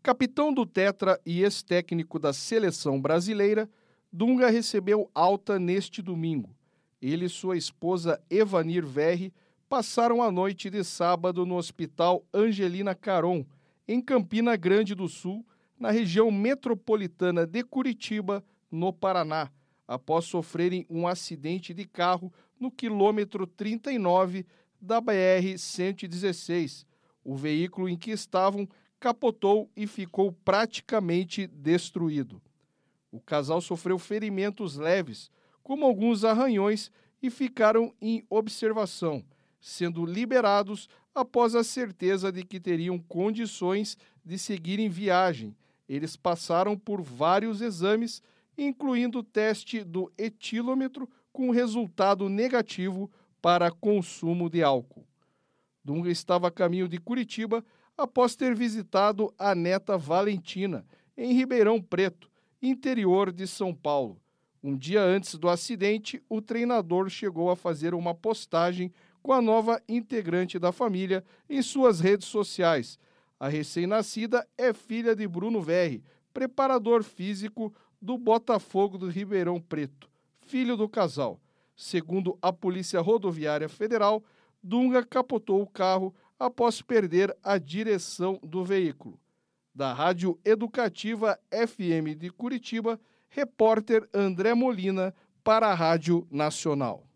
Capitão do Tetra e ex-técnico da seleção brasileira, Dunga recebeu alta neste domingo. Ele e sua esposa Evanir Verri passaram a noite de sábado no Hospital Angelina Caron, em Campina Grande do Sul, na região metropolitana de Curitiba, no Paraná, após sofrerem um acidente de carro no quilômetro 39 da BR-116. O veículo em que estavam capotou e ficou praticamente destruído. O casal sofreu ferimentos leves, como alguns arranhões, e ficaram em observação, sendo liberados após a certeza de que teriam condições de seguir em viagem. Eles passaram por vários exames, incluindo o teste do etilômetro, com resultado negativo para consumo de álcool. Dunga estava a caminho de Curitiba após ter visitado a neta Valentina, em Ribeirão Preto, interior de São Paulo. Um dia antes do acidente, o treinador chegou a fazer uma postagem com a nova integrante da família em suas redes sociais. A recém-nascida é filha de Bruno Verri, preparador físico do Botafogo do Ribeirão Preto, filho do casal. Segundo a Polícia Rodoviária Federal, Dunga capotou o carro após perder a direção do veículo. Da Rádio Educativa FM de Curitiba, repórter André Molina para a Rádio Nacional.